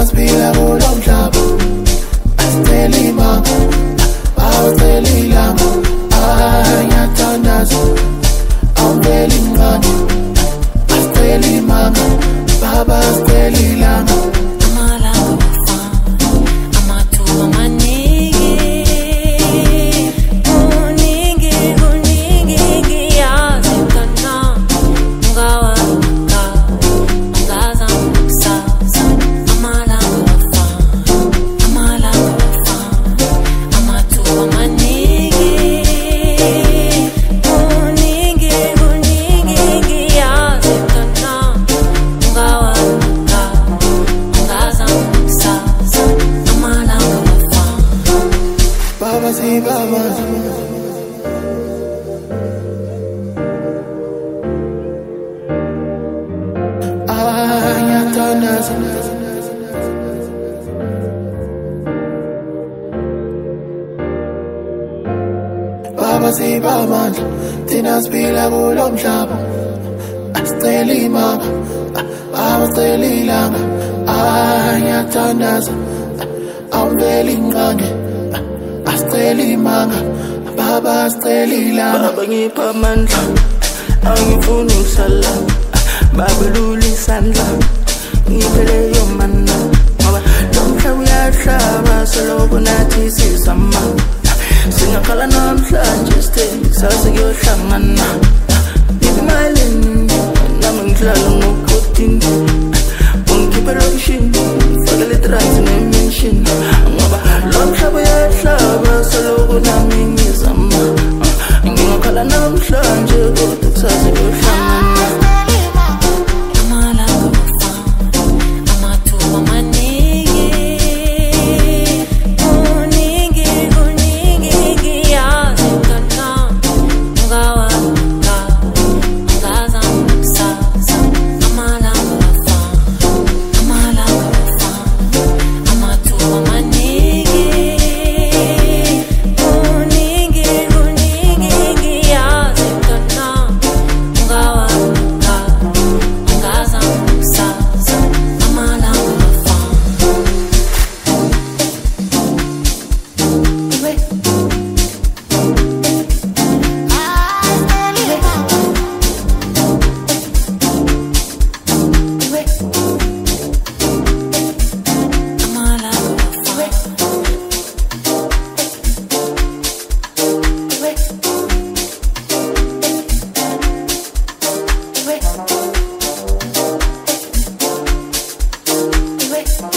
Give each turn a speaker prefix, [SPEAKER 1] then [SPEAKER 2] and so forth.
[SPEAKER 1] thina siphila kulo mhlaba asicela imanga bawucela ilanga ngiyathandaza awuveli mncane asicela imanga baba asicela ilanga Baba sibamandla thina siphila kulo mhlaba asicela imanga bawucela ilanga ngiyathandaza awuveli mncane asicela imanga baba asicela ilanga
[SPEAKER 2] baba ngipha amandla angifuni ukusala baba lula isandla ngiphele yomana ngoba lo mhlaba uyahlaba seloko nathi sizama singakhala namhlanje sithembi kusasa kuyohlangana ngimalini nami ngidlala ngokutini ungikhiphe lokishini ngifake le-drugs ne-mention ngoba lo mhlaba uyahlaba seloko nami ngizama ngingakhala namhlanje kodwa kusasa kuyohlangana
[SPEAKER 1] Wait.